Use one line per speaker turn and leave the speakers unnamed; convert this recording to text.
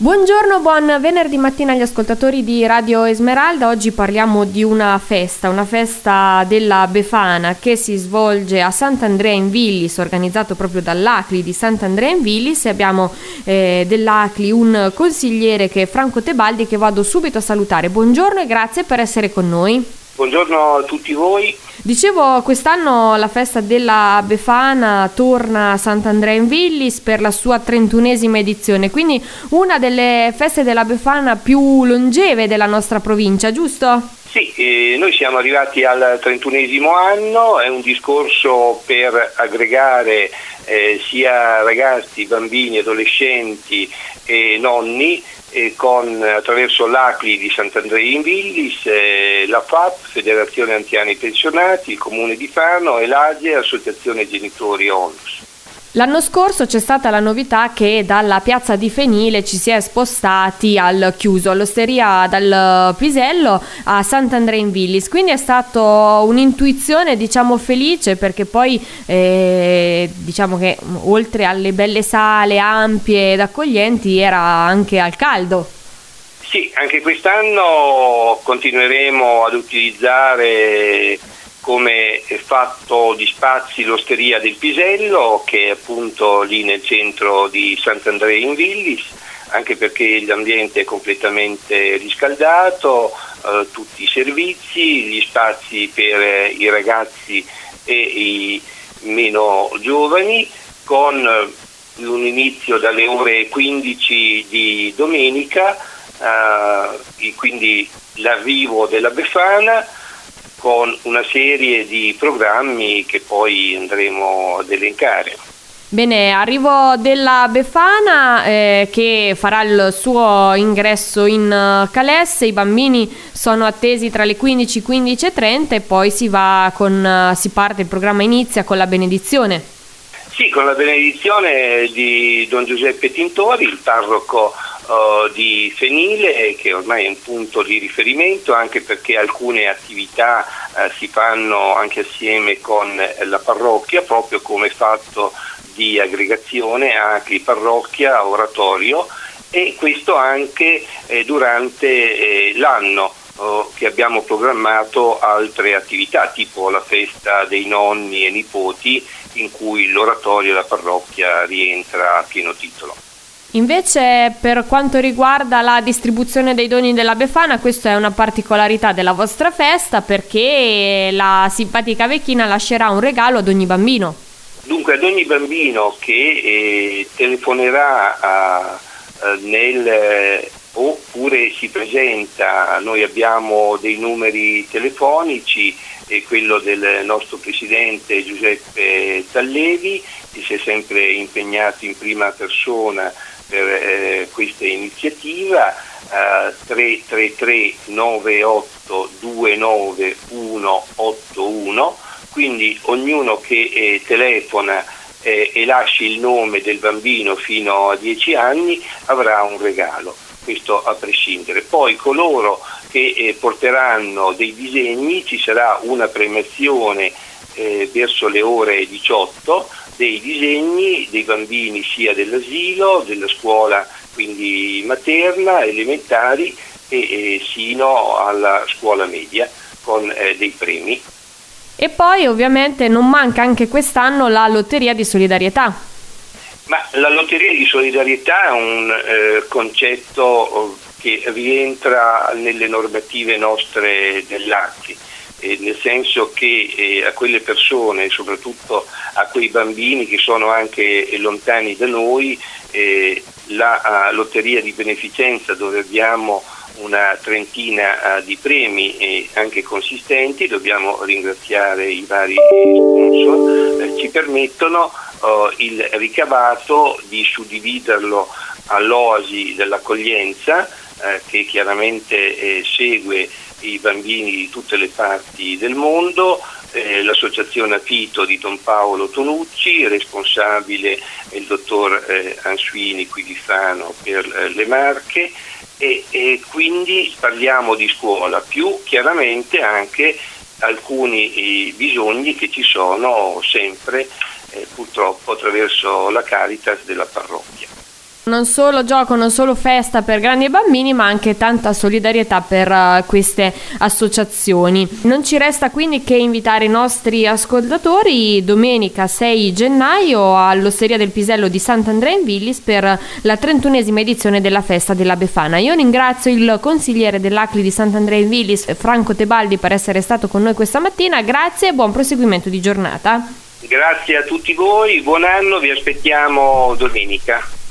Buongiorno, buon venerdì mattina agli ascoltatori di Radio Esmeralda. Oggi parliamo di una festa della Befana che si svolge a Sant'Andrea in Villis, organizzato proprio dall'ACLI di Sant'Andrea in Villis, e abbiamo dell'ACLI un consigliere che è Franco Tebaldi, che vado subito a salutare. Buongiorno e grazie per essere con noi.
Buongiorno a tutti voi.
Dicevo, quest'anno la festa della Befana torna a Sant'Andrea in Villis per la sua 31esima edizione, quindi una delle feste della Befana più longeve della nostra provincia, giusto?
Sì, noi siamo arrivati al 31esimo anno, è un discorso per aggregare sia ragazzi, bambini, adolescenti e nonni, attraverso l'ACLI di Sant'Andrea in Villis, la FAP, Federazione Anziani Pensionati, il Comune di Fano e l'AGE, Associazione Genitori Onlus.
L'anno scorso c'è stata la novità che dalla piazza di Fenile ci si è spostati al chiuso, all'osteria dal Pisello a Sant'Andrea in Villis, quindi è stato un'intuizione felice, perché poi diciamo che oltre alle belle sale ampie ed accoglienti era anche al caldo.
Sì, anche quest'anno continueremo ad utilizzare come fatto di spazi l'osteria del Pisello, che è appunto lì nel centro di Sant'Andrea in Villis, anche perché l'ambiente è completamente riscaldato, tutti i servizi, gli spazi per i ragazzi e i meno giovani, con un inizio dalle ore 15 di domenica, quindi l'arrivo della Befana, con una serie di programmi che poi andremo ad elencare.
Bene, arrivo della Befana che farà il suo ingresso in Calesse. I bambini sono attesi tra le 15 e 15:30 e poi si parte, il programma inizia con la benedizione.
Sì, con la benedizione di Don Giuseppe Tintori, il parroco di Fenile, che ormai è un punto di riferimento, anche perché alcune attività si fanno anche assieme con la parrocchia, proprio come fatto di aggregazione ACLI parrocchia oratorio, e questo anche durante l'anno, che abbiamo programmato altre attività tipo la festa dei nonni e nipoti, in cui l'oratorio e la parrocchia rientra a pieno titolo.
Invece, per quanto riguarda la distribuzione dei doni della Befana, questa è una particolarità della vostra festa, perché la simpatica vecchina lascerà un regalo ad ogni bambino.
Dunque, ad ogni bambino che telefonerà oppure si presenta, noi abbiamo dei numeri telefonici, quello del nostro presidente Giuseppe Tallevi, che si è sempre impegnato in prima persona per questa iniziativa, 333 98 29 181, quindi ognuno che telefona e lasci il nome del bambino fino a 10 anni avrà un regalo, questo a prescindere. Poi coloro che porteranno dei disegni, ci sarà una premiazione verso le ore 18 dei disegni dei bambini sia dell'asilo, della scuola quindi materna, elementari e sino alla scuola media, con dei premi.
E poi ovviamente non manca anche quest'anno la lotteria di solidarietà.
Ma la lotteria di solidarietà è un concetto che rientra nelle normative nostre dell'ACLI, nel senso che a quelle persone, soprattutto a quei bambini che sono anche lontani da noi, la lotteria di beneficenza, dove abbiamo una trentina di premi anche consistenti, dobbiamo ringraziare i vari sponsor, ci permettono il ricavato di suddividerlo all'Oasi dell'accoglienza, che chiaramente segue i bambini di tutte le parti del mondo, l'associazione Afito di Don Paolo Tonucci, responsabile il dottor Ansuini qui di Fano per le Marche, e quindi parliamo di scuola, più chiaramente anche alcuni bisogni che ci sono sempre purtroppo attraverso la Caritas della parrocchia.
Non solo gioco, non solo festa per grandi e bambini, ma anche tanta solidarietà per queste associazioni. Non ci resta quindi che invitare i nostri ascoltatori domenica 6 gennaio all'Osteria del Pisello di Sant'Andrea in Villis per la 31esima edizione della festa della Befana. Io ringrazio il consigliere dell'ACLI di Sant'Andrea in Villis, Franco Tebaldi, per essere stato con noi questa mattina. Grazie e buon proseguimento di giornata.
Grazie a tutti voi, buon anno, vi aspettiamo domenica.